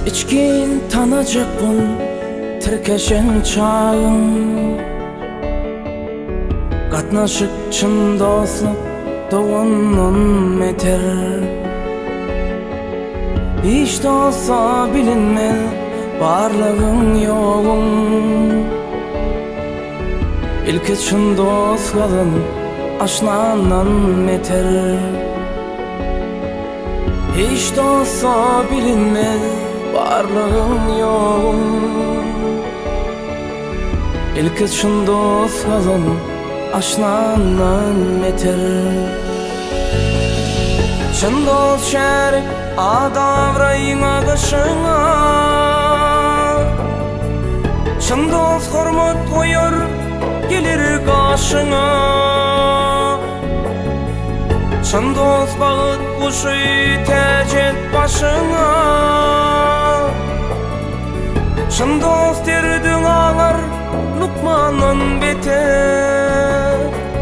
İçkin tanacakpın tirkeşen çağın. Katnaşık çın dostluk doğunun eter. Hiç de olsa bilinmez barlığın yoğun. İlki çın dost kalın aşnanan eter. Hiç de olsa bilinmez barlığın yoğun. İlki çın dost kalın aşnanan eter. Çın dost şerik adavrayın ağışına. Çın dost hormat koyar gelir karşına. Çın dost bağıt kuşu tecet başına. Çın dost derdin ağlar Lukman'ın beter.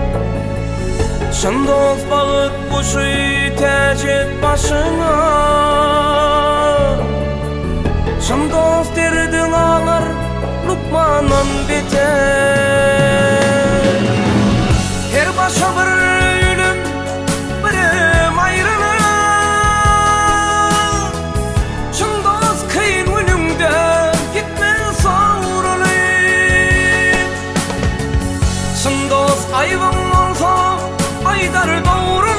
Çın dost bağıt kuşu tecet başına. Çın dost derdin ağlar Lukman'ın beter. Her başa bir ölüm birim ayrılık. Çın dost kıyın ölümde gitmez savrulup. Çın dost ayvın olsa aydar doğrulup.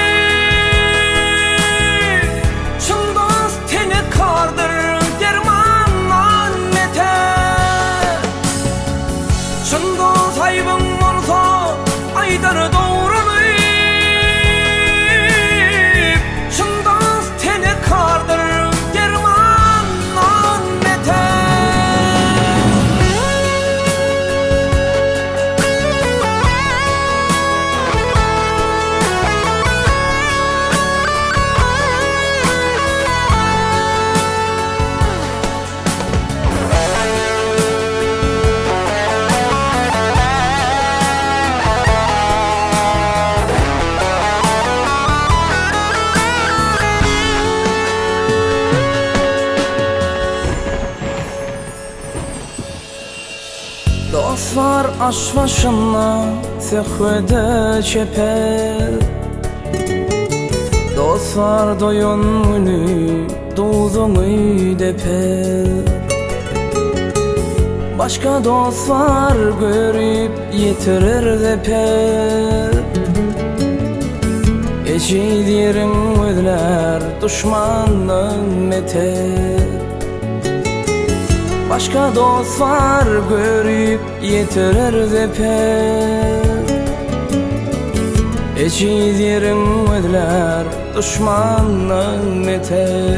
Çın dost tene kardır dermanlan yeter. Çın dost ayvın olsa aydar doğrulup. Çın dost tene kardır dermanlan yeter. Dost var aş başına sehvede çeper. Dost var doyun günü doğduğunu deper. Başka dost var görüp yetirir deper. Eşidirin özler düşmanın meter. Başka dost var görüp yetirir deper. Eşidirin özler düşmanın meter.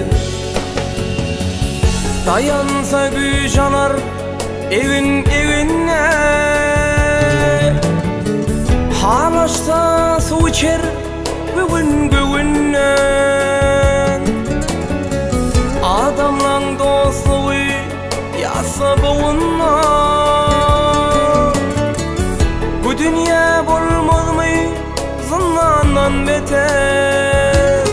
Dayansa güç anar evin evine. Halaşsa su içer güvün güvünden. Adamlan dostluğu yasa boğunma. Bu dünya bulmaz mı zınnanan beter.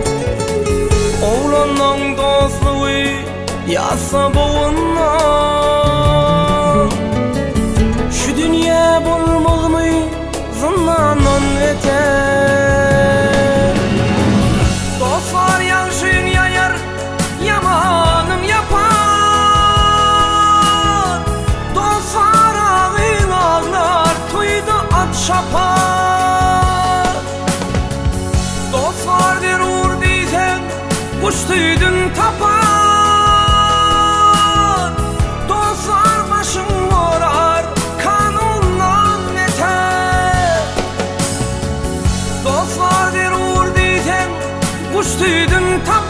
Oğlanın dostluğu yasa boğunma. Şu dünya bulmaz mı zınnanan beter. Dostlar yanşın yayar yamanım yapar. Şapar. Dostlar derur diysen kuştuydun tapar. Dostlar başın vurar kanundan yeter. Dostlar derur diysen kuştuydun tapar.